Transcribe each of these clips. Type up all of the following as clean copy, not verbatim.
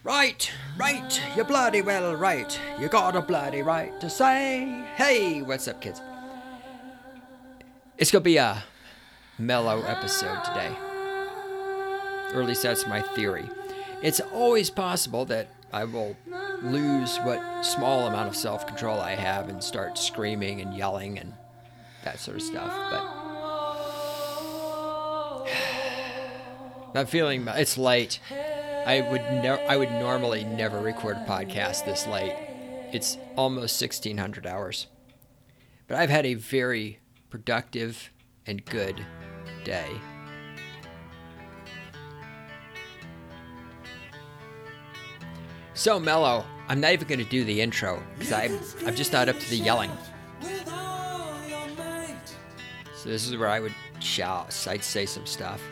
Right, right, you're bloody well right. You got a bloody right to say, hey, what's up, kids? It's gonna be a mellow episode today. Or at least that's my theory. It's always possible that I will lose what small amount of self-control I have and start screaming and yelling and that sort of stuff, but I'm feeling it's late. I would normally never record a podcast this late. It's almost 1600 hours. But I've had a very productive and good day. So mellow, I'm not even going to do the intro because I'm just not up to the yelling. So this is where I would shout, I'd say some stuff.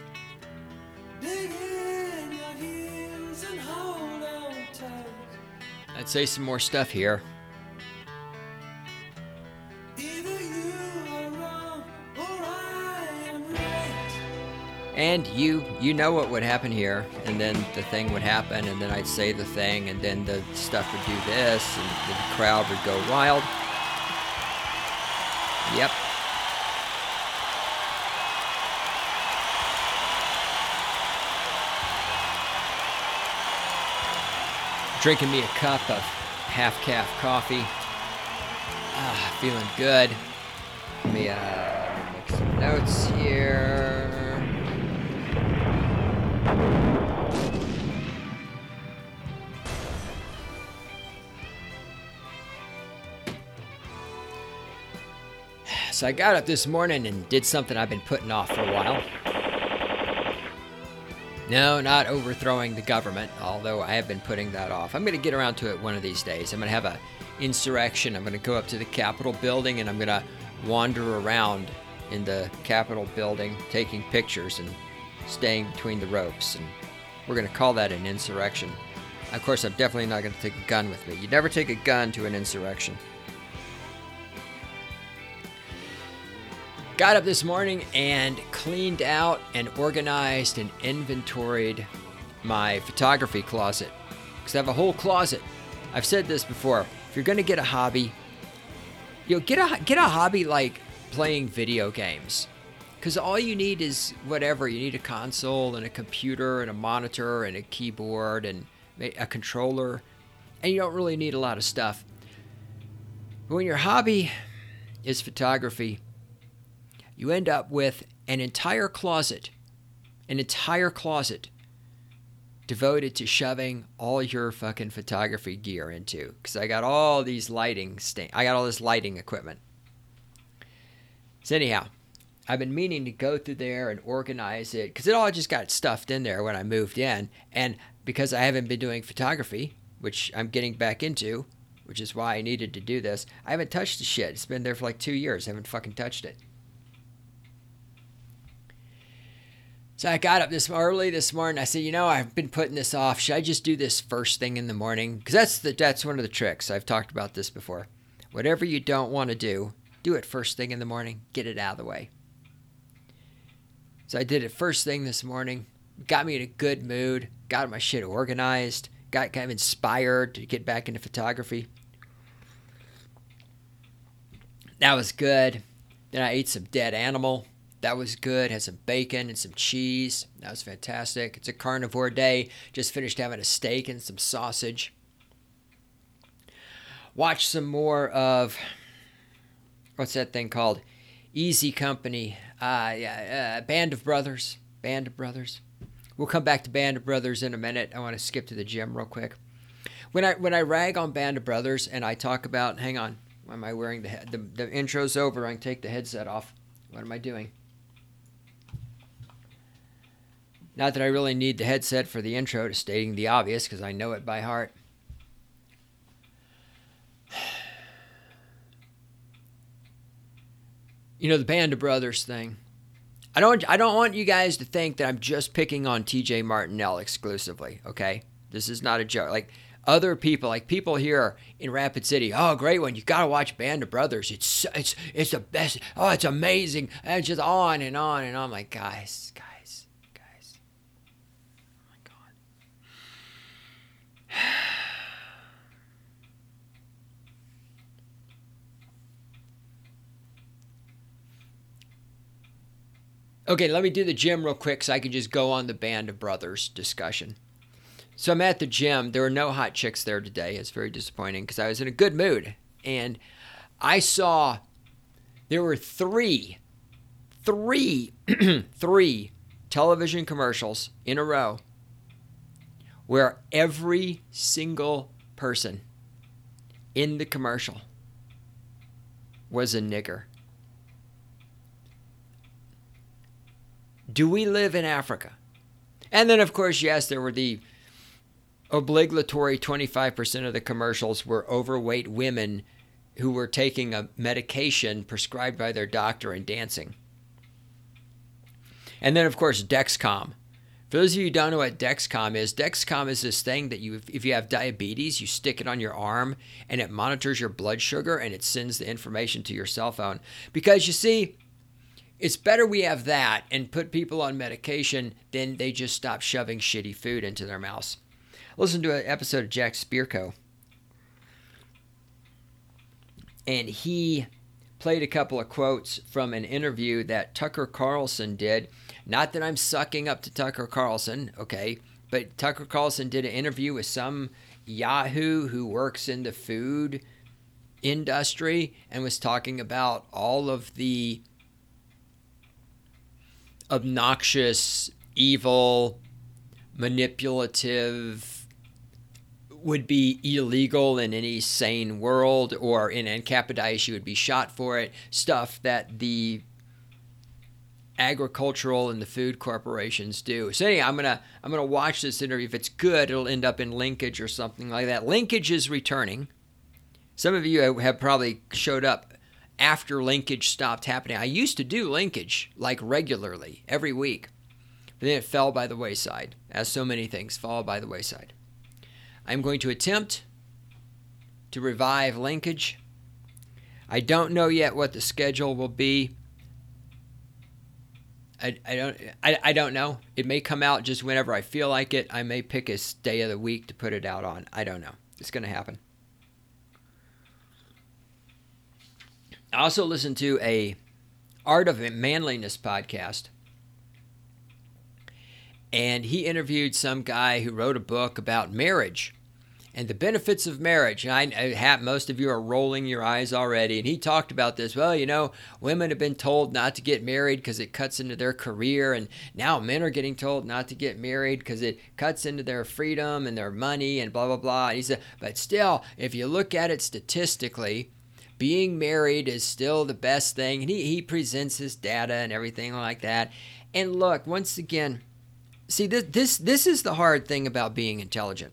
I'd say some more stuff here. And you know what would happen here, and then the thing would happen, and then I'd say the thing, and then the stuff would do this, and the crowd would go wild. Yep. Drinking me a cup of half-calf coffee. Feeling good. Let me make some notes here. So I got up this morning and did something I've been putting off for a while. No, not overthrowing the government, although I have been putting that off. I'm going to get around to it one of these days. I'm going to have an insurrection. I'm going to go up to the Capitol building and I'm going to wander around in the Capitol building taking pictures and staying between the ropes. And we're going to call that an insurrection. Of course, I'm definitely not going to take a gun with me. You never take a gun to an insurrection. Got up this morning and cleaned out and organized and inventoried my photography closet. Because I have a whole closet. I've said this before. If you're going to get a hobby, get a hobby like playing video games. Because all you need is whatever. You need a console and a computer and a monitor and a keyboard and a controller. And you don't really need a lot of stuff. But when your hobby is photography, you end up with an entire closet devoted to shoving all your fucking photography gear into. Because I got all these I got all this lighting equipment. So anyhow, I've been meaning to go through there and organize it. Because it all just got stuffed in there when I moved in. And because I haven't been doing photography, which I'm getting back into, which is why I needed to do this, I haven't touched the shit. It's been there for like 2 years. I haven't fucking touched it. So I got up early this morning. I said, I've been putting this off. Should I just do this first thing in the morning? Because that's one of the tricks. I've talked about this before. Whatever you don't want to do it first thing in the morning. Get it out of the way. So I did it first thing this morning. Got me in a good mood. Got my shit organized. Got kind of inspired to get back into photography. That was good. Then I ate some dead animal. That was good. Had some bacon and some cheese. That was fantastic. It's a carnivore day. Just finished having a steak and some sausage. Watched some more of, what's that thing called? Easy Company. Band of Brothers. Band of Brothers. We'll come back to Band of Brothers in a minute. I want to skip to the gym real quick. When I rag on Band of Brothers and I talk about, hang on, why am I wearing the intro's over? I can take the headset off. What am I doing? Not that I really need the headset for the intro to stating the obvious, because I know it by heart. The Band of Brothers thing. I don't want you guys to think that I'm just picking on TJ Martinell exclusively, okay? This is not a joke. Like, other people, like people here in Rapid City, oh, great one, you got to watch Band of Brothers. It's the best. Oh, it's amazing. And it's just on and on and on. I'm like, guys. Okay, let me do the gym real quick so I can just go on the Band of Brothers discussion. So I'm at the gym. There were no hot chicks there today. It's very disappointing because I was in a good mood. And I saw there were three television commercials in a row where every single person in the commercial was a nigger. Do we live in Africa? And then, of course, yes, there were the obligatory 25% of the commercials were overweight women who were taking a medication prescribed by their doctor and dancing. And then, of course, Dexcom. For those of you who don't know what Dexcom is this thing that if you have diabetes, you stick it on your arm and it monitors your blood sugar and it sends the information to your cell phone. Because you see, it's better we have that and put people on medication than they just stop shoving shitty food into their mouths. Listen to an episode of Jack Spirko. And he played a couple of quotes from an interview that Tucker Carlson did. Not that I'm sucking up to Tucker Carlson, okay? But Tucker Carlson did an interview with some Yahoo who works in the food industry and was talking about all of the obnoxious, evil, manipulative, would be illegal in any sane world, or in Ancapodice you would be shot for it, stuff that the agricultural and the food corporations do. So anyway, I'm gonna watch this interview. If it's good, it'll end up in Linkage or something like that. Linkage is returning. Some of you have probably showed up after Linkage stopped happening. I used to do Linkage like regularly every week, but then it fell by the wayside, as so many things fall by the wayside. I'm going to attempt to revive Linkage. I don't know yet what the schedule will be. I don't know. It may come out just whenever I feel like it. I may pick a day of the week to put it out on. I don't know. It's going to happen. I also listened to a Art of Manliness podcast, and he interviewed some guy who wrote a book about marriage and the benefits of marriage. And most of you are rolling your eyes already. And he talked about this. Well, you know, women have been told not to get married because it cuts into their career. And now men are getting told not to get married because it cuts into their freedom and their money and blah, blah, blah. And he said, but still, if you look at it statistically, being married is still the best thing. And he presents his data and everything like that. And look, once again, see, this is the hard thing about being intelligent.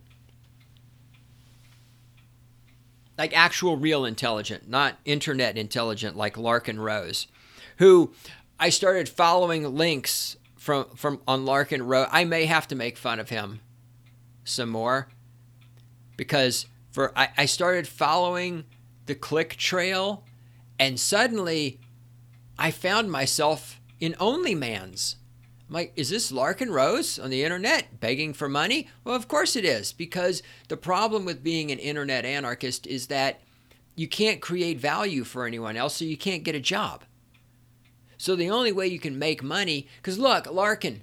Like actual real intelligent, not internet intelligent like Larken Rose, who I started following links from on Larken Rose. I may have to make fun of him some more because I started following the click trail, and suddenly I found myself in OnlyMans. I'm like, is this Larken Rose on the internet begging for money? Well, of course it is, because the problem with being an internet anarchist is that you can't create value for anyone else, so you can't get a job. So the only way you can make money, because look, Larken,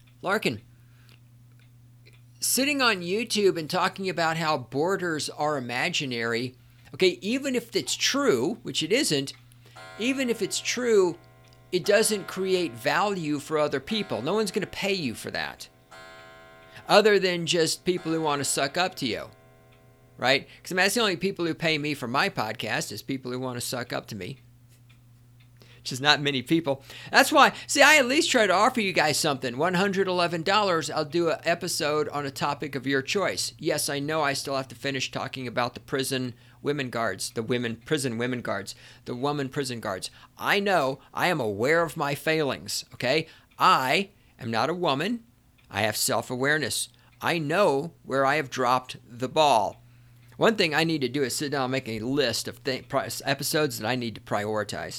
sitting on YouTube and talking about how borders are imaginary, okay, even if it's true, which it isn't, even if it's true, it doesn't create value for other people. No one's going to pay you for that, other than just people who want to suck up to you, right? Because that's the only people who pay me for my podcast is people who want to suck up to me, which is not many people. That's why, see, I at least try to offer you guys something. $111, I'll do an episode on a topic of your choice. Yes, I know I still have to finish talking about the prison women guards, the women prison women guards, the woman prison guards. I know, I am aware of my failings, okay? I am not a woman. I have self-awareness. I know where I have dropped the ball. One thing I need to do is sit down and make a list of episodes that I need to prioritize.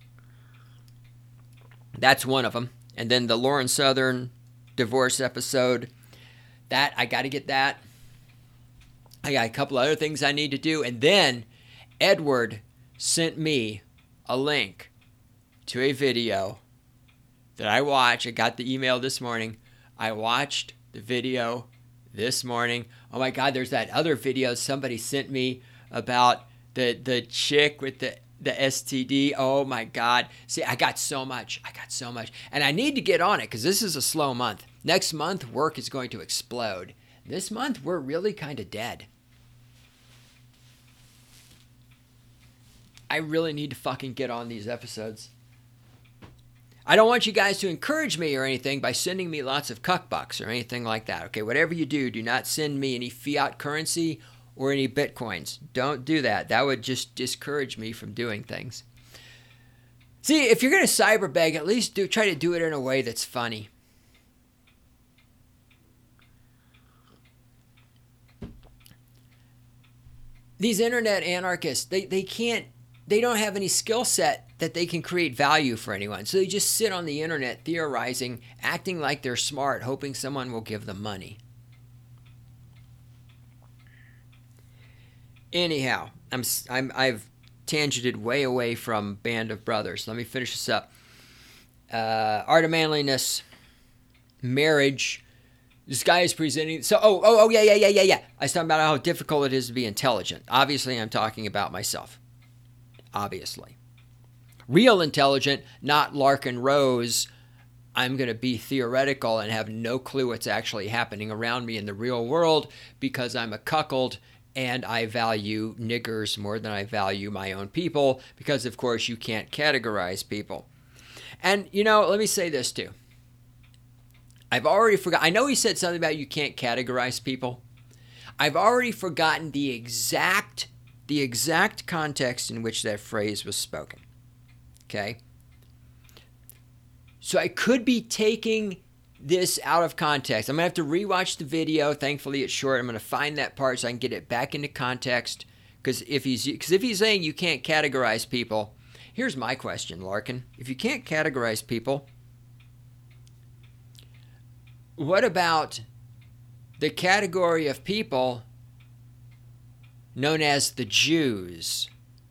That's one of them. And then the Lauren Southern divorce episode, that I got to get that. I got a couple other things I need to do. And then Edward sent me a link to a video that I watch. I got the email this morning. I watched the video this morning. Oh my God, there's that other video somebody sent me about the chick with the STD. Oh my God. See, I got so much. And I need to get on it because this is a slow month. Next month, work is going to explode. This month, we're really kind of dead. I really need to fucking get on these episodes. I don't want you guys to encourage me or anything by sending me lots of cuckbucks or anything like that. Okay, whatever you do, do not send me any fiat currency or any bitcoins. Don't do that. That would just discourage me from doing things. See, if you're going to cyberbeg, at least try to do it in a way that's funny. These internet anarchists, they don't have any skill set that they can create value for anyone. So they just sit on the internet theorizing, acting like they're smart, hoping someone will give them money. Anyhow, I've tangented way away from Band of Brothers. Let me finish this up. Art of Manliness, marriage. This guy is presenting. So, yeah. I was talking about how difficult it is to be intelligent. Obviously, I'm talking about myself. Obviously. Real intelligent, not Larkin Rose. I'm going to be theoretical and have no clue what's actually happening around me in the real world because I'm a cuckold and I value niggers more than I value my own people because, of course, you can't categorize people. And, let me say this too. I've already forgotten. I know he said something about you can't categorize people. I've already forgotten the exact context in which that phrase was spoken. Okay? So I could be taking this out of context. I'm going to have to rewatch the video. Thankfully, it's short. I'm going to find that part so I can get it back into context. Because if he's saying you can't categorize people, here's my question, Larkin. If you can't categorize people, what about the category of people known as the Jews?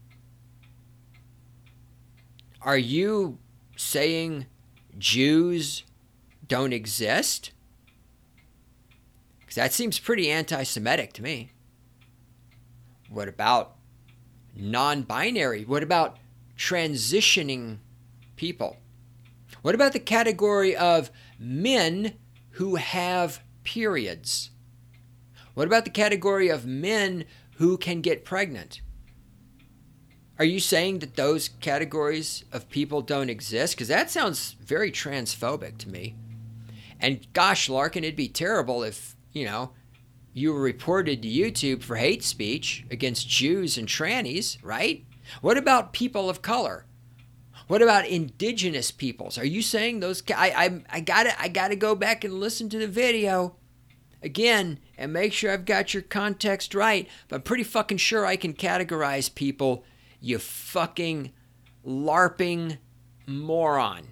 Are you saying Jews don't exist? Because that seems pretty anti-Semitic to me. What about non-binary? What about transitioning people? What about the category of men who have periods? What about the category of men who can get pregnant? Are you saying that those categories of people don't exist? Because that sounds very transphobic to me. And gosh, Larkin, it'd be terrible if, you were reported to YouTube for hate speech against Jews and trannies, right? What about people of color? What about indigenous peoples? Are you saying those? I gotta go back and listen to the video again and make sure I've got your context right. But I'm pretty fucking sure I can categorize people. You fucking LARPing moron.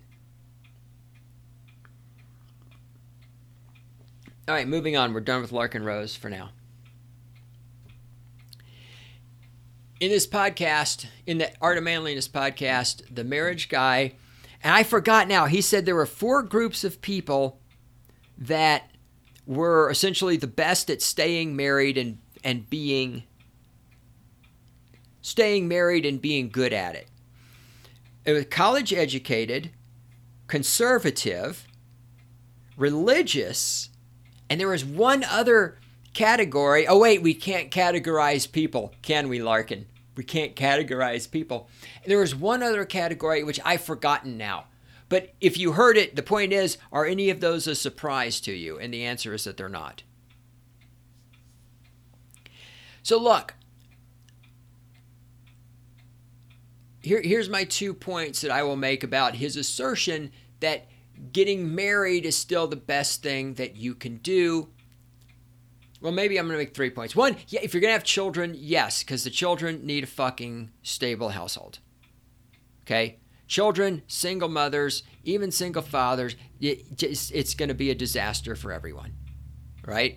All right, moving on. We're done with Larkin Rose for now. In this podcast, in the Art of Manliness podcast, the marriage guy, and I forgot now, he said there were 4 groups of people that were essentially the best at staying married and being good at it. It was college educated, conservative, religious, and there was one other category. Oh wait, we can't categorize people, can we, Larkin? We can't categorize people. And there was one other category which I've forgotten now. But if you heard it, the point is, are any of those a surprise to you? And the answer is that they're not. So look, here's my 2 points that I will make about his assertion that getting married is still the best thing that you can do. Well, maybe I'm going to make 3 points. 1, yeah, if you're going to have children, yes, because the children need a fucking stable household. Okay? Children, single mothers, even single fathers, it's going to be a disaster for everyone. Right?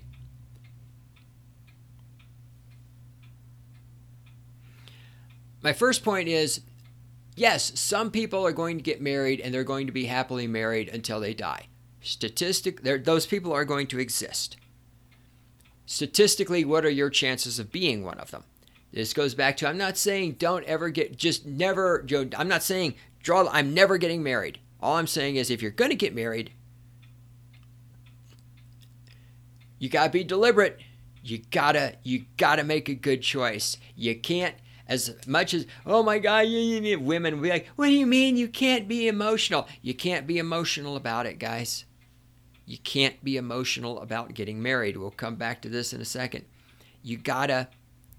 My first point is Yes, some people are going to get married and they're going to be happily married until they die. Those people are going to exist. Statistically, what are your chances of being one of them? This goes back to, I'm not saying don't ever get, just never, I'm not saying I'm never getting married. All I'm saying is if you're going to get married, you got to be deliberate. You gotta make a good choice. You can't, as much as, oh my God, women will be like, what do you mean you can't be emotional? You can't be emotional about it, guys. You can't be emotional about getting married. We'll come back to this in a second. You gotta,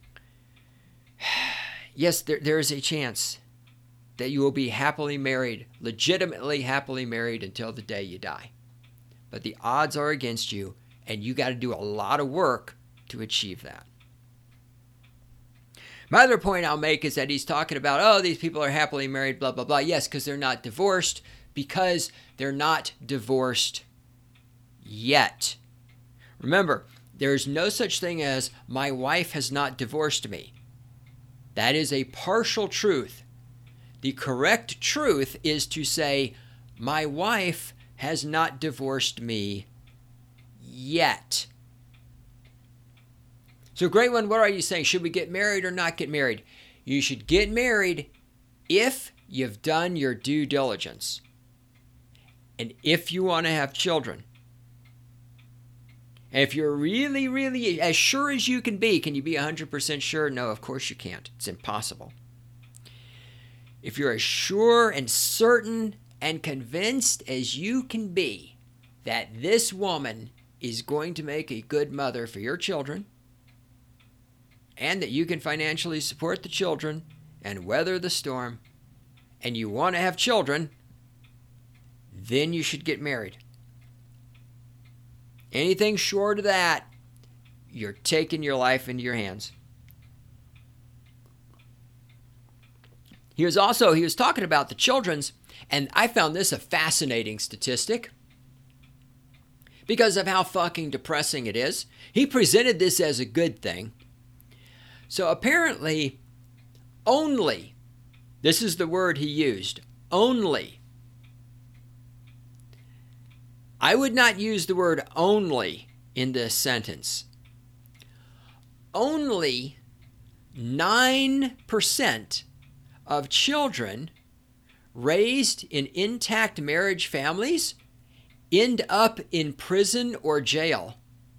yes, there is a chance that you will be happily married, legitimately happily married until the day you die. But the odds are against you, and you got to do a lot of work to achieve that. My other point I'll make is that he's talking about, oh, these people are happily married, blah, blah, blah. Yes, because they're not divorced, yet. Remember, there's no such thing as my wife has not divorced me. That is a partial truth. The correct truth is to say, my wife has not divorced me yet. So great one, what are you saying? Should we get married or not get married? You should get married if you've done your due diligence. And if you want to have children. And if you're really, really as sure as you can be you be 100% sure? No, of course you can't. It's impossible. If you're as sure and certain and convinced as you can be that this woman is going to make a good mother for your children, and that you can financially support the children and weather the storm, and you want to have children, then you should get married. Anything short of that, you're taking your life into your hands. He was talking about the children's, and I found this a fascinating statistic because of how fucking depressing it is. He presented this as a good thing. So apparently, only, this is the word he used, only. I would not use the word only in this sentence. Only 9% of children raised in intact marriage families end up in prison or jail.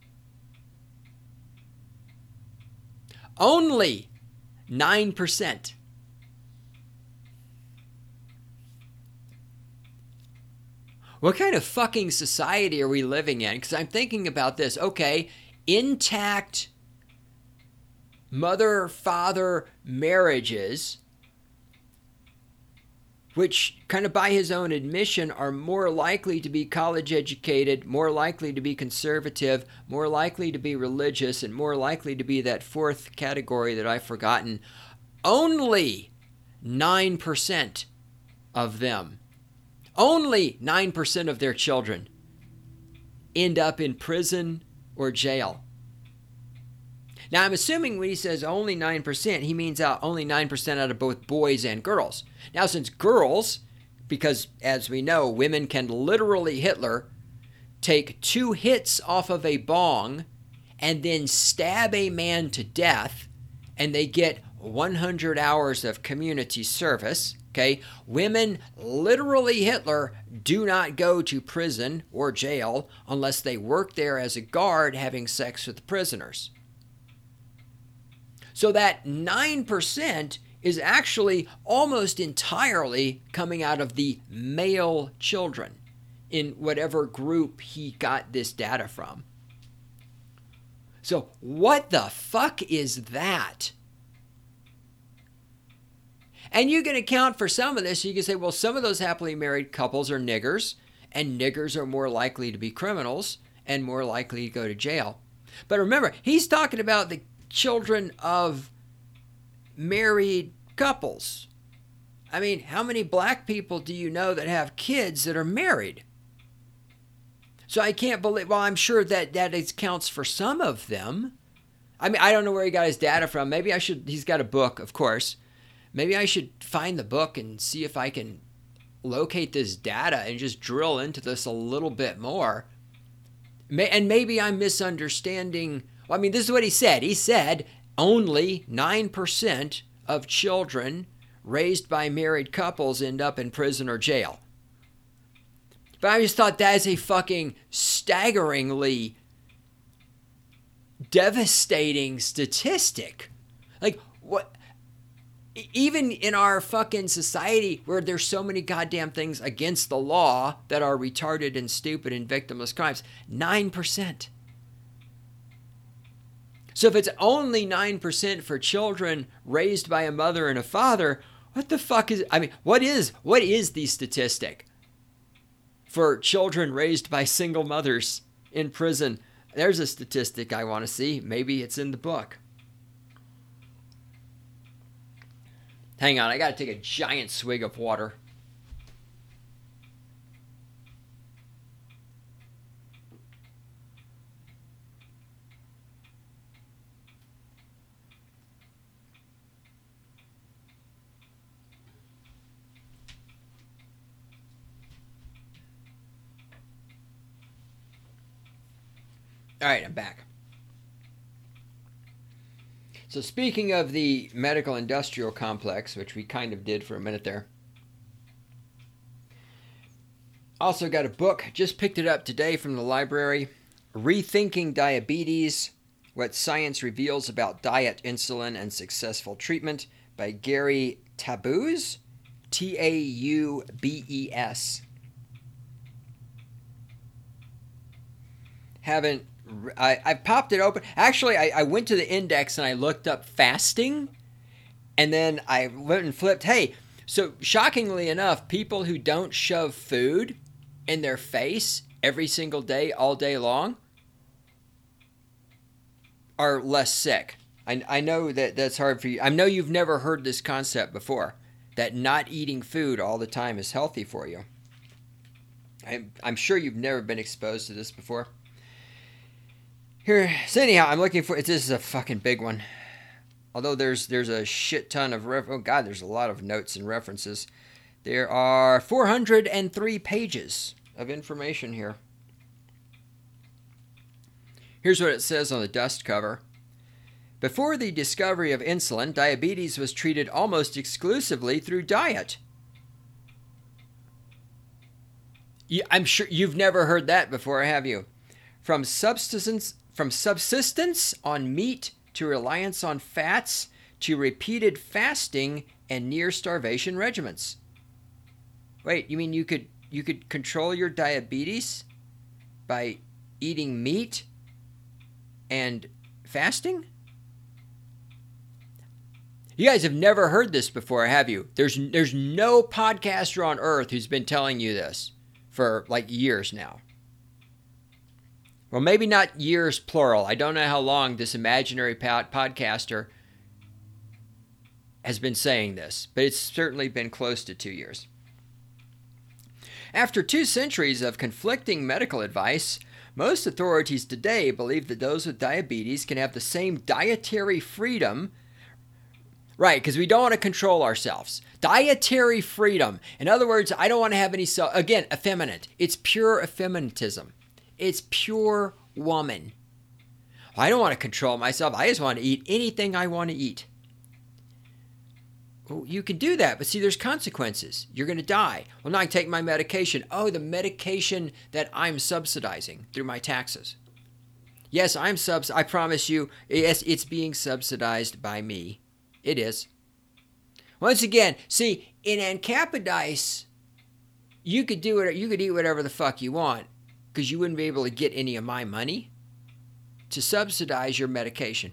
Only 9%. What kind of fucking society are we living in? Because I'm thinking about this. Okay, intact mother-father marriages, which kind of by his own admission are more likely to be college educated, more likely to be conservative, more likely to be religious, and more likely to be that fourth category that I've forgotten. Only 9% of them, only 9% of their children end up in prison or jail. Now, I'm assuming when he says only 9%, he means only 9% out of both boys and girls. Now, since girls, because as we know, women can literally, Hitler, take 2 hits off of a bong and then stab a man to death, and they get 100 hours of community service, okay? Women, literally, Hitler, do not go to prison or jail unless they work there as a guard having sex with the prisoners. So that 9% is actually almost entirely coming out of the male children in whatever group he got this data from. So what the fuck is that? And you can account for some of this. You can say, well, some of those happily married couples are niggers, and niggers are more likely to be criminals and more likely to go to jail. But remember, he's talking about the children of married couples. I mean, how many black people do you know that have kids that are married? So I can't believe, well, I'm sure that counts for some of them. I mean, I don't know where he got his data from. Maybe he's got a book, of course. Maybe I should find the book and see if I can locate this data and just drill into this a little bit more. And maybe I'm misunderstanding. Well, I mean, this is what he said. He said only 9% of children raised by married couples end up in prison or jail. But I just thought that is a fucking staggeringly devastating statistic. Like, what? Even in our fucking society where there's so many goddamn things against the law that are retarded and stupid and victimless crimes, 9%. So if it's only 9% for children raised by a mother and a father, what the fuck is, I mean, what is the statistic for children raised by single mothers in prison? There's a statistic I want to see. Maybe it's in the book. Hang on, I got to take a giant swig of water. All right, I'm back. So speaking of the medical industrial complex, which we kind of did for a minute there, also got a book, just picked it up today from the library, Rethinking Diabetes, What Science Reveals About Diet, Insulin, and Successful Treatment by Gary Taubes, Taubes. I popped it open. Actually, I went to the index and I looked up fasting, and then I went and flipped. Hey, so shockingly enough, people who don't shove food in their face every single day, all day long, are less sick. I know that's hard for you. I know you've never heard this concept before, that not eating food all the time is healthy for you. I'm sure you've never been exposed to this before. Here, so anyhow, I'm looking for, this is a fucking big one. Although there's a shit ton of, oh God, there's a lot of notes and references. There are 403 pages of information here. Here's what it says on the dust cover. Before the discovery of insulin, diabetes was treated almost exclusively through diet. I'm sure you've never heard that before, have you? From subsistence on meat to reliance on fats to repeated fasting and near starvation regimens. Wait, you mean you could control your diabetes by eating meat and fasting? You guys have never heard this before, have you? There's no podcaster on earth who's been telling you this for like years now. Well, maybe not years plural. I don't know how long this imaginary podcaster has been saying this, but it's certainly been close to 2 years. After 2 centuries of conflicting medical advice, most authorities today believe that those with diabetes can have the same dietary freedom. Right, because we don't want to control ourselves. Dietary freedom. In other words, I don't want to have any again, effeminate. It's pure effeminatism. It's pure woman. I don't want to control myself. I just want to eat anything I want to eat. Well, you can do that, but see, there's consequences. You're going to die. Well, now I take my medication. Oh, the medication that I'm subsidizing through my taxes. Yes, I promise you, yes, it's being subsidized by me. It is. Once again, see, in Ancapadise, you could eat whatever the fuck you want, because you wouldn't be able to get any of my money to subsidize your medication.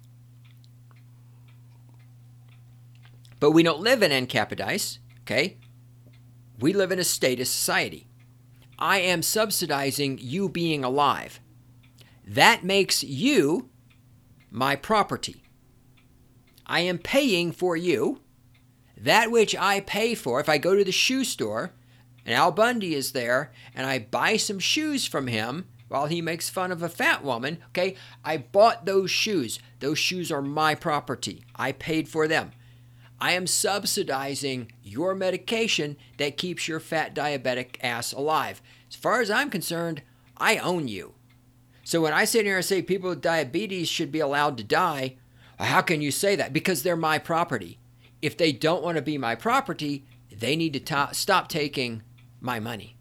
But we don't live in Ancapadise, okay? We live in a statist society. I am subsidizing you being alive. That makes you my property. I am paying for you. That which I pay for, if I go to the shoe store and Al Bundy is there and I buy some shoes from him while he makes fun of a fat woman, okay, I bought those shoes. Those shoes are my property. I paid for them. I am subsidizing your medication that keeps your fat diabetic ass alive. As far as I'm concerned, I own you. So when I sit here and say people with diabetes should be allowed to die, how can you say that? Because they're my property. If they don't want to be my property, they need to stop taking my money.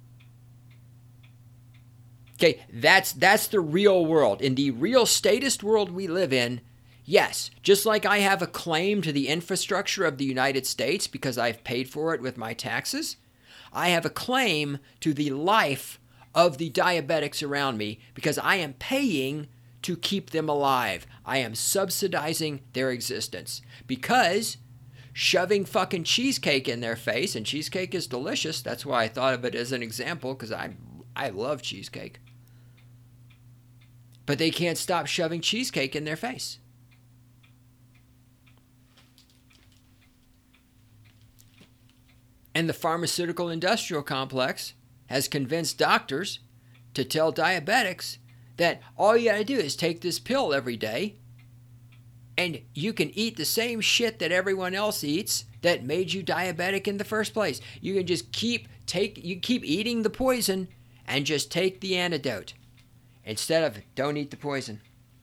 Okay, that's the real world. In the real statist world we live in, yes, just like I have a claim to the infrastructure of the United States because I've paid for it with my taxes, I have a claim to the life of the diabetics around me because I am paying to keep them alive. I am subsidizing their existence because shoving fucking cheesecake in their face, and cheesecake is delicious. That's why I thought of it as an example because I love cheesecake. But they can't stop shoving cheesecake in their face. And the pharmaceutical industrial complex has convinced doctors to tell diabetics that all you gotta do is take this pill every day and you can eat the same shit that everyone else eats that made you diabetic in the first place. You can just keep eating the poison and just take the antidote instead of don't eat the poison.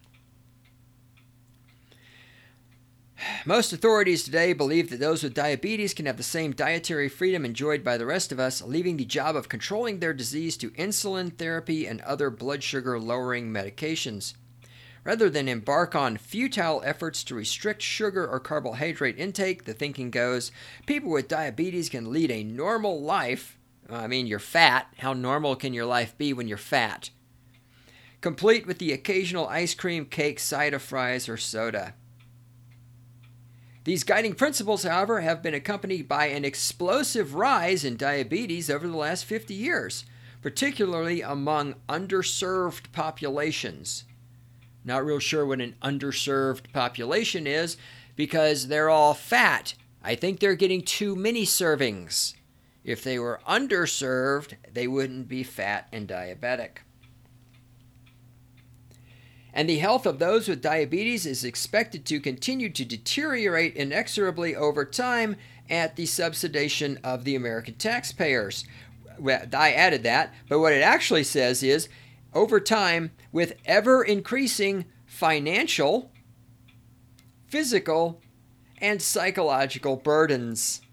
Most authorities today believe that those with diabetes can have the same dietary freedom enjoyed by the rest of us, leaving the job of controlling their disease to insulin therapy and other blood sugar lowering medications. Rather than embark on futile efforts to restrict sugar or carbohydrate intake, the thinking goes, people with diabetes can lead a normal life. I mean, you're fat. How normal can your life be when you're fat? Complete with the occasional ice cream, cake, side of fries, or soda. These guiding principles, however, have been accompanied by an explosive rise in diabetes over the last 50 years, particularly among underserved populations. Not real sure what an underserved population is because they're all fat. I think they're getting too many servings. If they were underserved, they wouldn't be fat and diabetic. And the health of those with diabetes is expected to continue to deteriorate inexorably over time at the subsidization of the American taxpayers. I added that, but what it actually says is, over time, with ever-increasing financial, physical, and psychological burdens.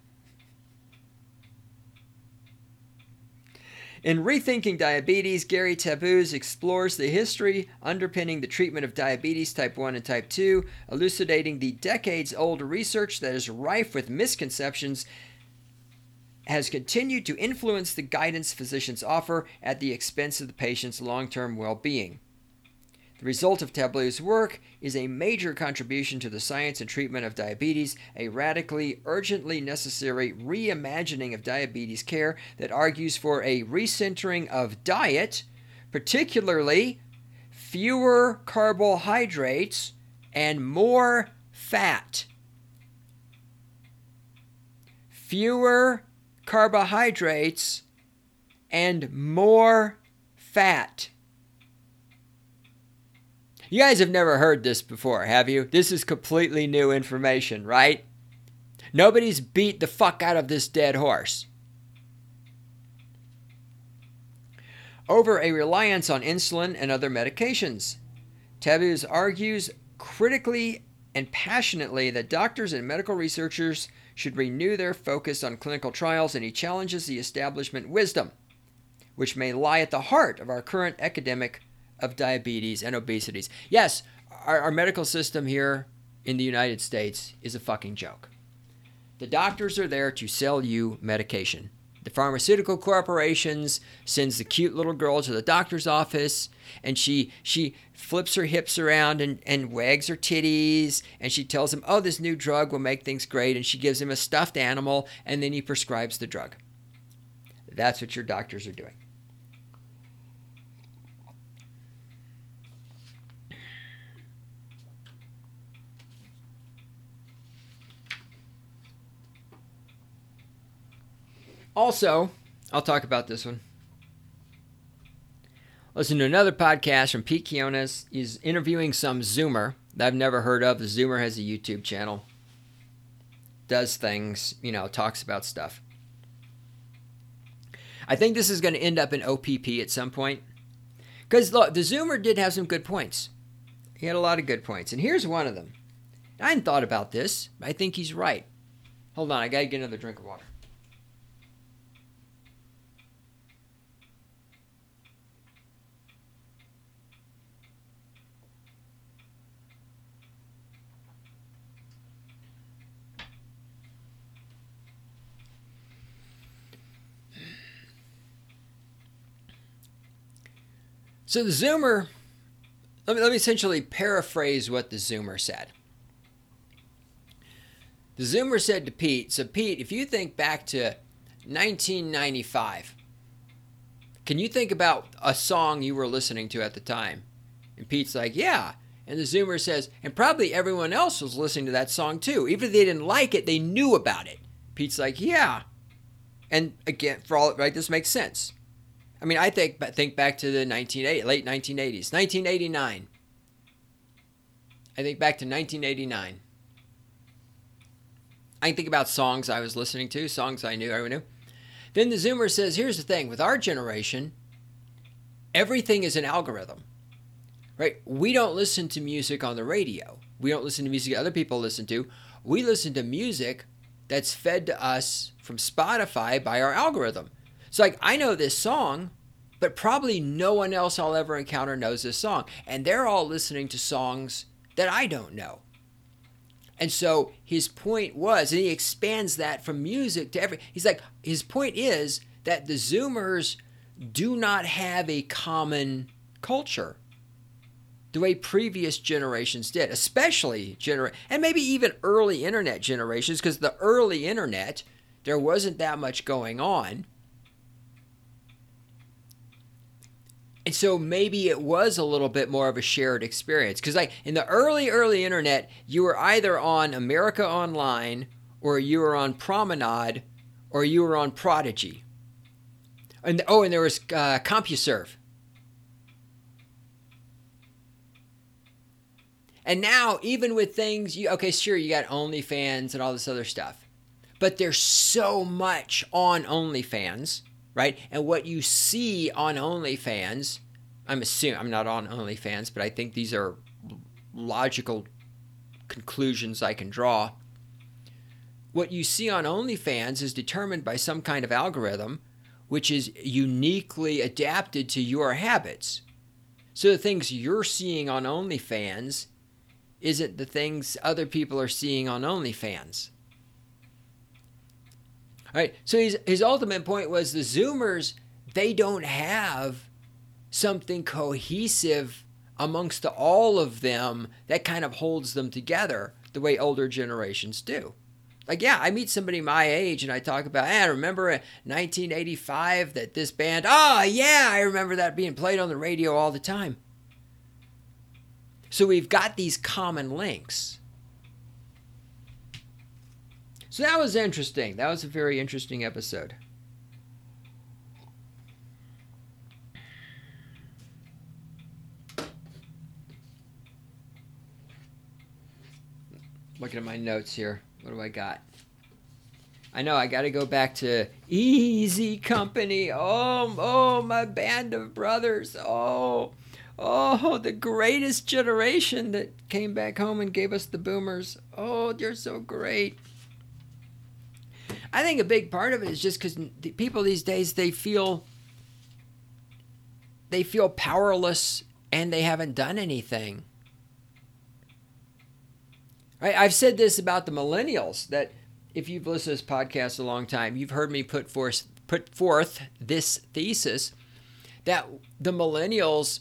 In Rethinking Diabetes, Gary Taboos explores the history underpinning the treatment of diabetes type 1 and type 2, elucidating the decades-old research that is rife with misconceptions, has continued to influence the guidance physicians offer at the expense of the patient's long-term well-being. The result of Taboos' work is a major contribution to the science and treatment of diabetes, a radically, urgently necessary reimagining of diabetes care that argues for a recentering of diet, particularly fewer carbohydrates and more fat. Fewer carbohydrates and more fat. You guys have never heard this before, have you? This is completely new information, right? Nobody's beat the fuck out of this dead horse. Over a reliance on insulin and other medications. Taboos argues critically and passionately that doctors and medical researchers should renew their focus on clinical trials, and he challenges the establishment wisdom, which may lie at the heart of our current epidemic of diabetes and obesity. Yes, our medical system here in the United States is a fucking joke. The doctors are there to sell you medication. The pharmaceutical corporations sends the cute little girl to the doctor's office, and she flips her hips around and wags her titties, and she tells him, oh, this new drug will make things great, and she gives him a stuffed animal, and then he prescribes the drug. That's what your doctors are doing. Also, I'll talk about this one. Listen to another podcast from Pete Quinones. He's interviewing some Zoomer that I've never heard of. The Zoomer has a YouTube channel. does things, talks about stuff. I think this is going to end up in OPP at some point. Because look, the Zoomer did have some good points. He had a lot of good points. And here's one of them. I hadn't thought about this. I think he's right. Hold on, I got to get another drink of water. So the Zoomer, let me essentially paraphrase what the Zoomer said. The Zoomer said to Pete, so Pete, if you think back to 1995, can you think about a song you were listening to at the time? And Pete's like, yeah. And the Zoomer says, and probably everyone else was listening to that song too. Even if they didn't like it, they knew about it. Pete's like, yeah. And again, for all right, this makes sense. I mean, I think back to the late 1980s, 1989. I think back to 1989. I can think about songs I was listening to, songs I knew. Then the Zoomer says, here's the thing. With our generation, everything is an algorithm, right? We don't listen to music on the radio. We don't listen to music other people listen to. We listen to music that's fed to us from Spotify by our algorithm. So like, I know this song, but probably no one else I'll ever encounter knows this song. And they're all listening to songs that I don't know. And so his point was, and he expands that from music to he's like, his point is that the Zoomers do not have a common culture the way previous generations did, especially and maybe even early internet generations, because the early internet, there wasn't that much going on. And so maybe it was a little bit more of a shared experience. Because like in the early internet, you were either on America Online, or you were on Promenade, or you were on Prodigy. And there was CompuServe. And now, even with things, you got OnlyFans and all this other stuff. But there's so much on OnlyFans, right? And what you see on OnlyFans, I'm not on OnlyFans, but I think these are logical conclusions I can draw. What you see on OnlyFans is determined by some kind of algorithm, which is uniquely adapted to your habits. So the things you're seeing on OnlyFans isn't the things other people are seeing on OnlyFans. All right, so his ultimate point was the Zoomers, they don't have something cohesive amongst all of them that kind of holds them together the way older generations do. Like, yeah, I meet somebody my age and I talk about, I remember in 1985 that this band, I remember that being played on the radio all the time. So we've got these common links. So that was interesting. That was a very interesting episode. Looking at my notes here. What do I got? I know I got to go back to Easy Company. Oh, my band of brothers. Oh, the greatest generation that came back home and gave us the boomers. Oh, they're so great. I think a big part of it is just because the people these days, they feel powerless and they haven't done anything. Right? I've said this about the millennials, that if you've listened to this podcast a long time, you've heard me put forth this thesis that the millennials,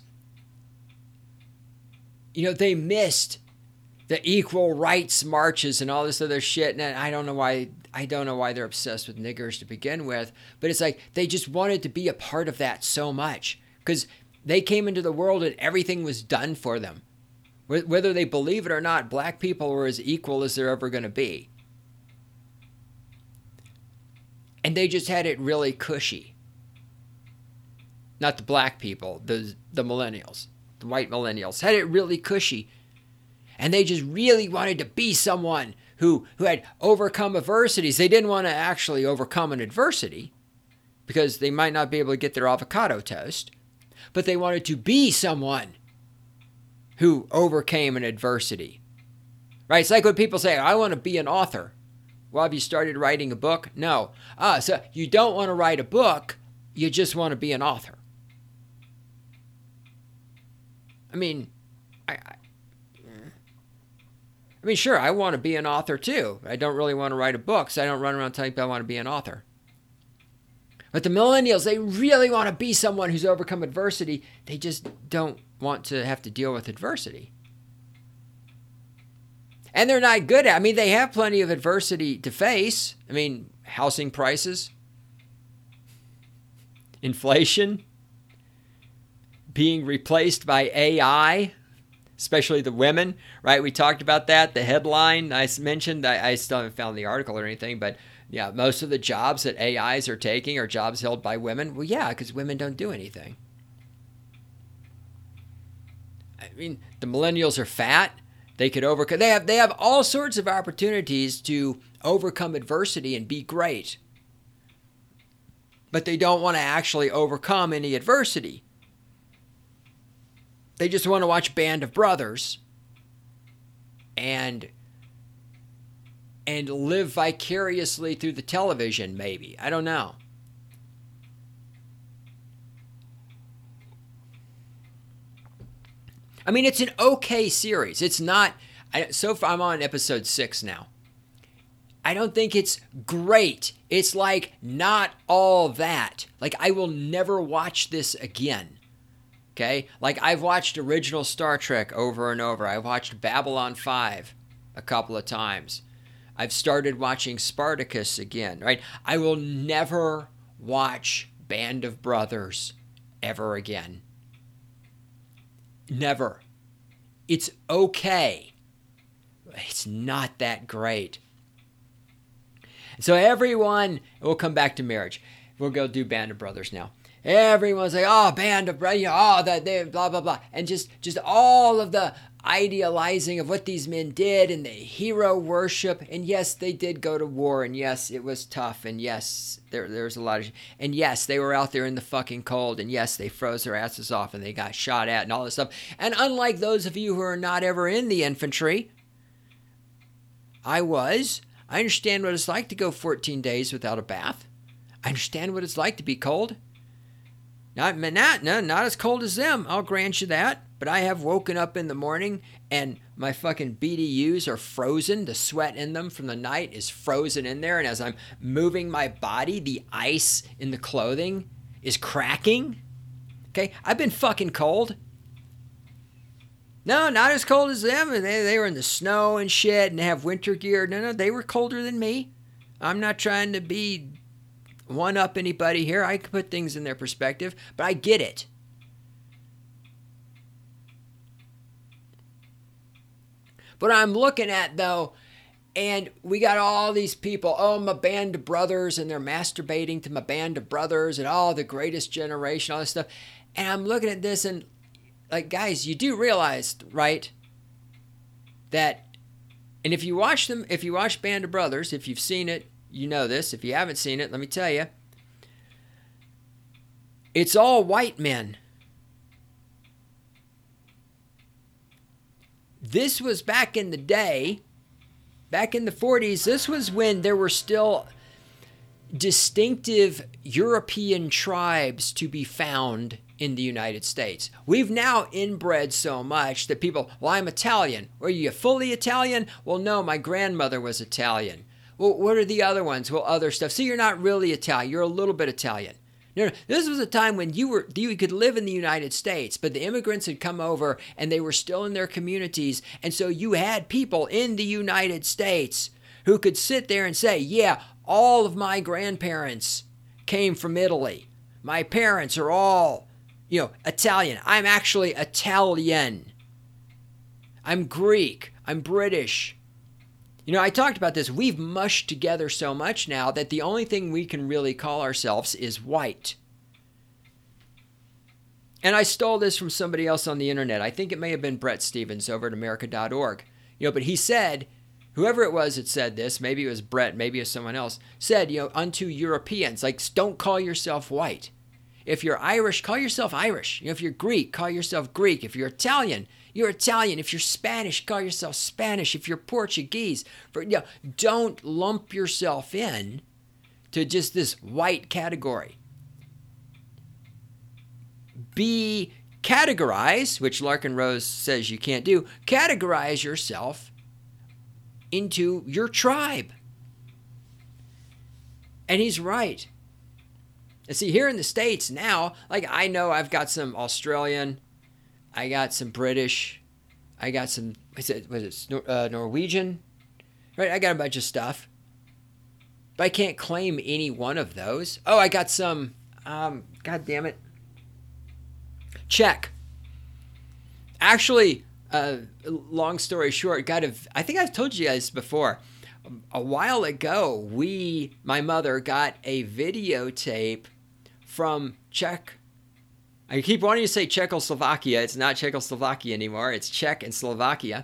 they missed the equal rights marches and all this other shit. And I don't know why they're obsessed with niggers to begin with, but it's like they just wanted to be a part of that so much because they came into the world and everything was done for them. Whether they believe it or not, black people were as equal as they're ever going to be. And they just had it really cushy. Not the black people, the millennials, the white millennials had it really cushy. And they just really wanted to be someone who had overcome adversities. They didn't want to actually overcome an adversity because they might not be able to get their avocado toast, but they wanted to be someone who overcame an adversity. Right? It's like when people say, I want to be an author. Well, have you started writing a book? No. So you don't want to write a book, you just want to be an author. I mean, sure, I want to be an author too. I don't really want to write a book, so I don't run around telling people I want to be an author. But the millennials, they really want to be someone who's overcome adversity. They just don't want to have to deal with adversity. And they're not good at it. They have plenty of adversity to face. Housing prices, inflation, being replaced by AI, especially the women, right? We talked about that. The headline I mentioned, I still haven't found the article or anything, but yeah, most of the jobs that AIs are taking are jobs held by women. Well, yeah, because women don't do anything. The millennials are fat. They could overcome. They have all sorts of opportunities to overcome adversity and be great. But they don't want to actually overcome any adversity. They just want to watch Band of Brothers and live vicariously through the television, maybe. I don't know. It's an okay series. It's not, so far I'm on episode 6 now. I don't think it's great. It's like not all that. Like I will never watch this again. Okay? Like I've watched original Star Trek over and over. I've watched Babylon 5 a couple of times. I've started watching Spartacus again, right? I will never watch Band of Brothers ever again. Never. It's okay. It's not that great. So everyone, we'll come back to marriage. We'll go do Band of Brothers now. Everyone's like, oh, Band of Brothers, oh, that they blah, blah, blah. And just all of the idealizing of what these men did and the hero worship. And yes, they did go to war. And yes, it was tough. And yes, there was a lot of... And yes, they were out there in the fucking cold. And yes, they froze their asses off and they got shot at and all this stuff. And unlike those of you who are not ever in the infantry, I understand what it's like to go 14 days without a bath. I understand what it's like to be cold. Not as cold as them, I'll grant you that. But I have woken up in the morning and my fucking BDUs are frozen. The sweat in them from the night is frozen in there. And as I'm moving my body, the ice in the clothing is cracking. Okay, I've been fucking cold. No, not as cold as them. They were in the snow and shit and they have winter gear. No, they were colder than me. I'm not trying to be one up anybody here. I can put things in their perspective, but I get it. But I'm looking at, though, and we got all these people, oh, my Band of Brothers, and they're masturbating to my Band of Brothers, and the greatest generation, all this stuff. And I'm looking at this, and, like, guys, you do realize, right, that, and if you watch Band of Brothers, if you've seen it, you know this. If you haven't seen it, let me tell you. It's all white men. This was back in the day, back in the 40s, this was when there were still distinctive European tribes to be found in the United States. We've now inbred so much that people, well, I'm Italian. Are you fully Italian? Well, no, my grandmother was Italian. Well, what are the other ones? Well, other stuff. So you're not really Italian. You're a little bit Italian. No, this was a time when you could live in the United States, but the immigrants had come over and they were still in their communities. And so you had people in the United States who could sit there and say, yeah, all of my grandparents came from Italy. My parents are all, Italian. I'm actually Italian. I'm Greek. I'm British. I talked about this. We've mushed together so much now that the only thing we can really call ourselves is white. And I stole this from somebody else on the internet. I think it may have been Brett Stevens over at America.org. But he said, whoever it was that said this, maybe it was Brett, maybe it was someone else, said, unto Europeans, like, don't call yourself white. If you're Irish, call yourself Irish. If you're Greek, call yourself Greek. If you're Italian, you're Italian. If you're Spanish, call yourself Spanish. If you're Portuguese, don't lump yourself in to just this white category. Be categorize, which Larkin Rose says you can't do, categorize yourself into your tribe. And he's right. And see, here in the States now, like I know I've got some Australian, I got some British, I got some, Norwegian, right? I got a bunch of stuff. But I can't claim any one of those. Oh, I got some, God damn it, Czech. Actually, long story short, I think I've told you guys before. A while ago, my mother got a videotape from Czech. I keep wanting to say Czechoslovakia. It's not Czechoslovakia anymore. It's Czech and Slovakia.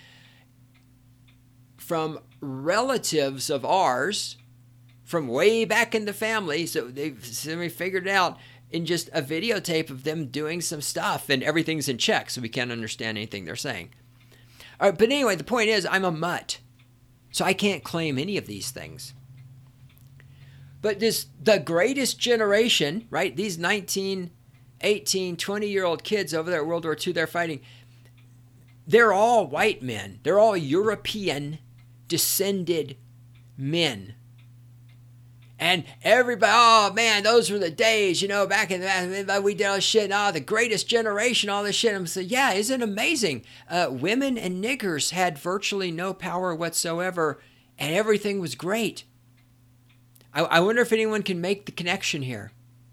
From relatives of ours from way back in the family. So we figured it out in just a videotape of them doing some stuff, and everything's in Czech, so we can't understand anything they're saying. All right, but anyway, the point is I'm a mutt, so I can't claim any of these things. But the greatest generation, right? These 19, 18, 20-year-old kids over there at World War II, they're fighting. They're all white men. They're all European descended men. And everybody, oh man, those were the days, back in the, we did all this shit, the greatest generation, all this shit. I'm saying, yeah, isn't it amazing? Women and niggers had virtually no power whatsoever, and everything was great. I wonder if anyone can make the connection here.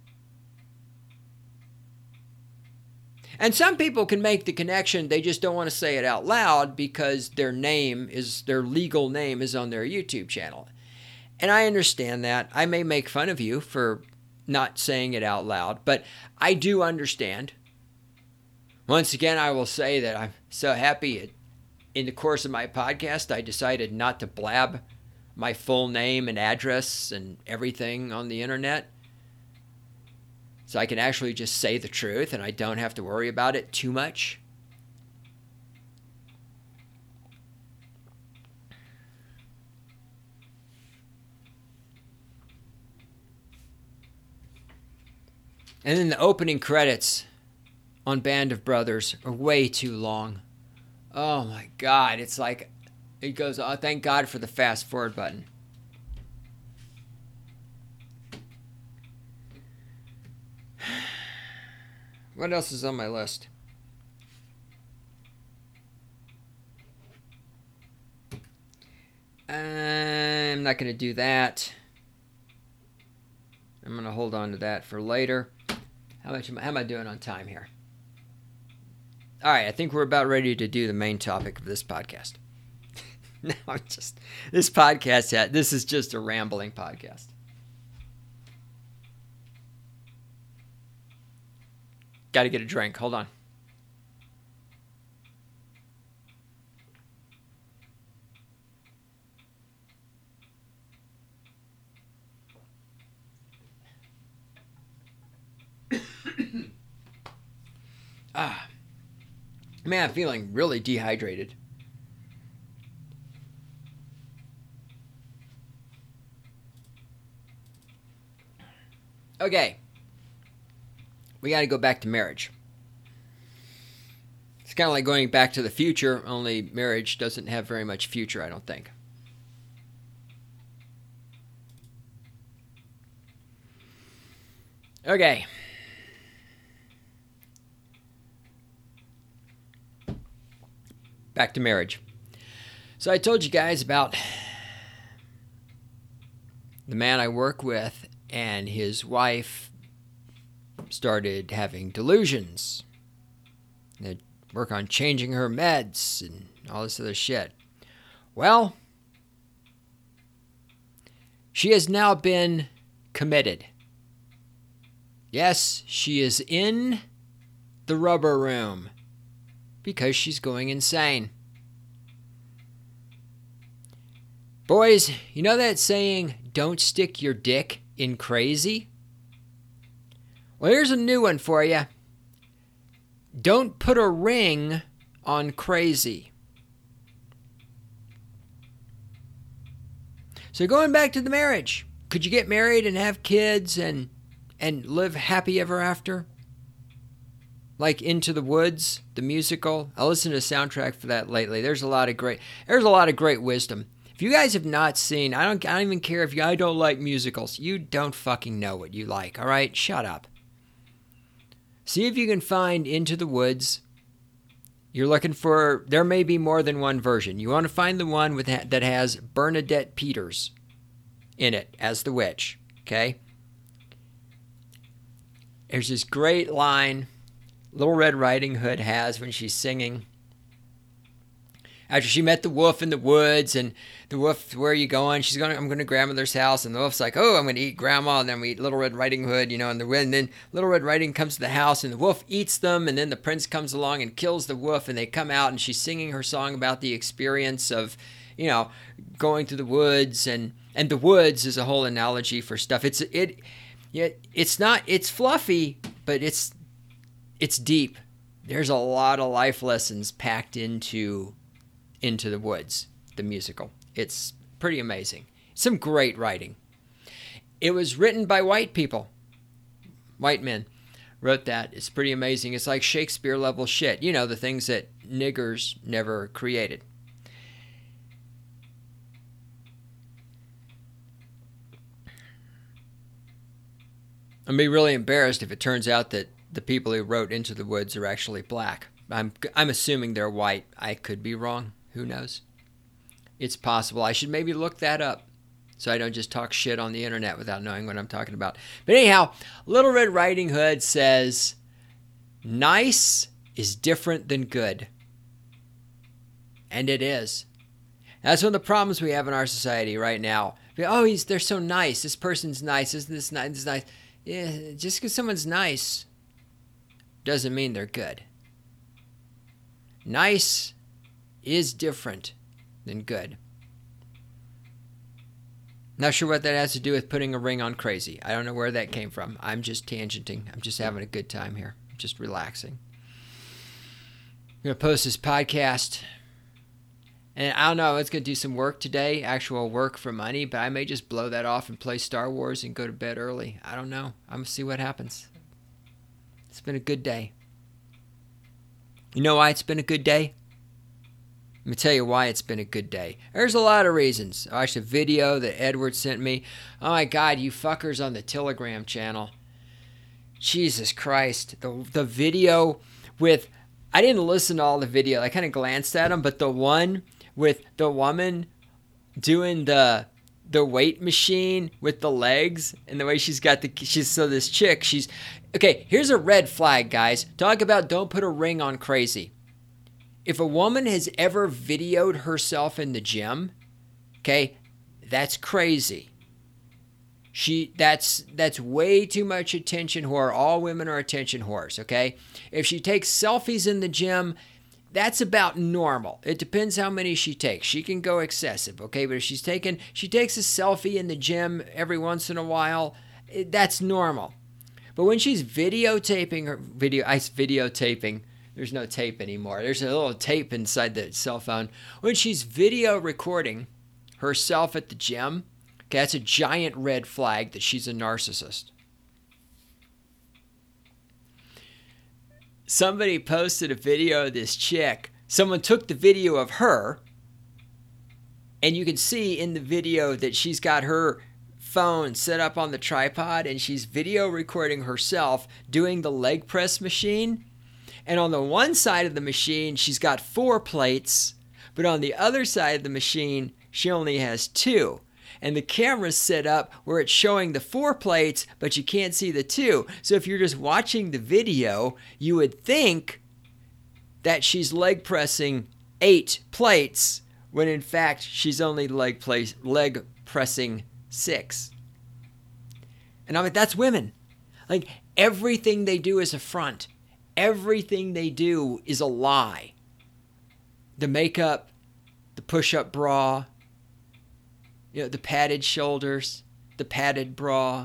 And some people can make the connection, they just don't want to say it out loud because their legal name is on their YouTube channel. And I understand that. I may make fun of you for not saying it out loud, but I do understand. Once again, I will say that I'm so happy in the course of my podcast, I decided not to blab my full name and address and everything on the internet. So I can actually just say the truth and I don't have to worry about it too much. And then the opening credits on Band of Brothers are way too long. Oh my God. It's like, it goes, oh, thank God for the fast forward button. What else is on my list? I'm not going to do that. I'm going to hold on to that for later. How am I doing on time here? All right, I think we're about ready to do the main topic of this podcast. No, this podcast, this is just a rambling podcast. Got to get a drink. Hold on. Man, I'm feeling really dehydrated. Okay. We got to go back to marriage. It's kind of like going back to the future, only marriage doesn't have very much future, I don't think. Okay. Back to marriage. So I told you guys about the man I work with and his wife started having delusions. They'd work on changing her meds and all this other shit. Well, she has now been committed. Yes, she is in the rubber room because she's going insane. Boys, you know that saying, don't stick your dick in crazy? Well, here's a new one for you. Don't put a ring on crazy. So going back to the marriage, could you get married and have kids and live happy ever after? Like Into the Woods, the musical. I listened to the soundtrack for that lately. There's a lot of great wisdom. If you guys have not seen, I don't even care if I don't like musicals. You don't fucking know what you like, all right? Shut up. See if you can find Into the Woods. You're looking for, there may be more than one version. You want to find the one that has Bernadette Peters in it as the witch, okay? There's this great line Little Red Riding Hood has when she's singing. After she met the wolf in the woods, and the wolf, where are you going? I'm going to grandmother's house, and the wolf's like, oh, I'm going to eat grandma, and then we eat Little Red Riding Hood, and then Little Red Riding comes to the house, and the wolf eats them, and then the prince comes along and kills the wolf, and they come out, and she's singing her song about the experience of, going through the woods, and the woods is a whole analogy for stuff. It's fluffy, but it's deep. There's a lot of life lessons packed into the Woods, the musical. It's pretty amazing. Some great writing. It was written by white people. White men wrote that. It's pretty amazing. It's like Shakespeare level shit. The things that niggers never created. I'd be really embarrassed if it turns out that the people who wrote Into the Woods are actually black. I'm assuming they're white. I could be wrong. Who knows? It's possible. I should maybe look that up so I don't just talk shit on the internet without knowing what I'm talking about. But anyhow, Little Red Riding Hood says, nice is different than good. And it is. That's one of the problems we have in our society right now. Oh, they're so nice. This person's nice. Isn't this nice? This is nice. Yeah, just because someone's nice doesn't mean they're good. Nice is different than good. Not sure what that has to do with putting a ring on crazy. I don't know where that came from. I'm just tangenting. I'm just having a good time here. I'm just relaxing. I'm going to post this podcast. And I don't know, it's going to do some work today, actual work for money, but I may just blow that off and play Star Wars and go to bed early. I don't know. I'm going to see what happens. It's been a good day. You know why it's been a good day? Let me tell you why it's been a good day. There's a lot of reasons. I watched a video that Edward sent me. Oh my God, you fuckers on the Telegram channel. Jesus Christ. The video with, I didn't listen to all the video. I kind of glanced at them, but the one with the woman doing the weight machine with the legs and the way she's got this chick, okay, here's a red flag, guys. Talk about don't put a ring on crazy. If a woman has ever videoed herself in the gym, okay, that's crazy. That's way too much attention whore. All women are attention whores, okay? If she takes selfies in the gym, that's about normal. It depends how many she takes. She can go excessive, okay? But if she takes a selfie in the gym every once in a while, that's normal. But when she's videotaping, there's no tape anymore. There's a little tape inside the cell phone. When she's video recording herself at the gym, okay, that's a giant red flag that she's a narcissist. Somebody posted a video of this chick. Someone took the video of her, and you can see in the video that she's got her phone set up on the tripod, and she's video recording herself doing the leg press machine. And on the one side of the machine, she's got 4 plates, but on the other side of the machine, she only has 2. And the camera's set up where it's showing the 4 plates, but you can't see the 2. So if you're just watching the video, you would think that she's leg pressing 8 plates, when in fact she's only leg pressing 6. And I'm like, that's women. Like, everything they do is a front. Everything they do is a lie. The makeup, the push-up bra, the padded shoulders, the padded bra,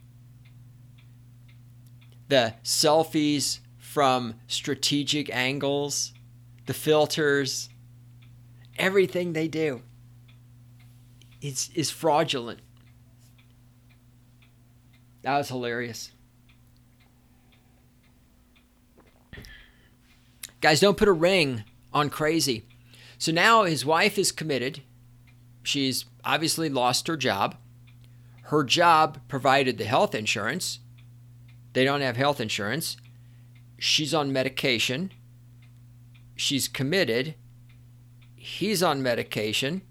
the selfies from strategic angles, the filters, everything they do is fraudulent. That was hilarious. Guys, don't put a ring on crazy. So now his wife is committed. She's obviously lost her job. Her job provided the health insurance. They don't have health insurance. She's on medication. She's committed. He's on medication.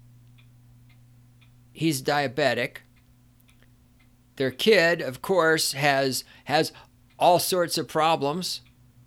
He's diabetic. Their kid, of course, has all sorts of problems.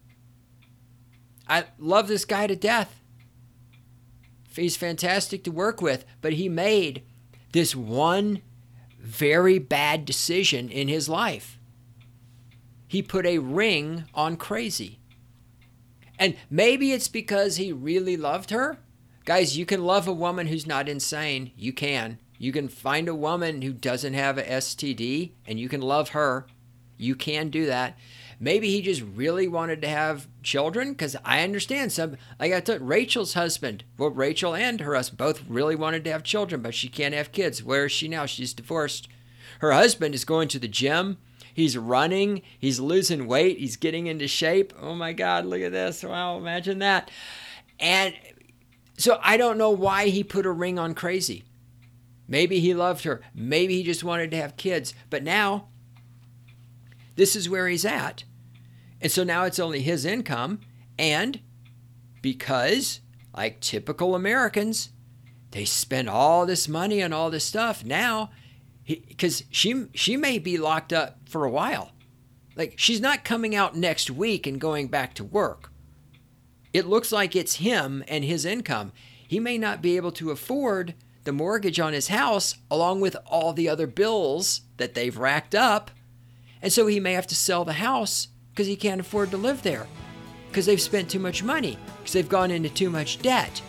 I love this guy to death. He's fantastic to work with, but he made this one very bad decision in his life. He put a ring on crazy. And maybe it's because he really loved her. Guys, you can love a woman who's not insane. You can. You can find a woman who doesn't have a STD and you can love her. You can do that. Maybe he just really wanted to have children, because I understand some, like I told Rachel's husband. Well, Rachel and her husband both really wanted to have children, but she can't have kids. Where is she now? She's divorced. Her husband is going to the gym. He's running. He's losing weight. He's getting into shape. Oh my God, look at this. Wow, imagine that. And so I don't know why he put a ring on crazy. Maybe he loved her. Maybe he just wanted to have kids. But now, this is where he's at. And so now it's only his income. And because, like typical Americans, they spend all this money on all this stuff now, because she may be locked up for a while. Like, she's not coming out next week and going back to work. It looks like it's him and his income. He may not be able to afford the mortgage on his house along with all the other bills that they've racked up. And so he may have to sell the house because he can't afford to live there, because they've spent too much money, because they've gone into too much debt.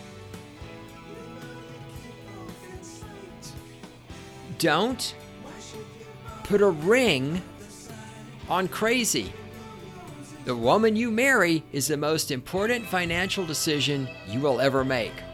Don't put a ring on crazy. The woman you marry is the most important financial decision you will ever make.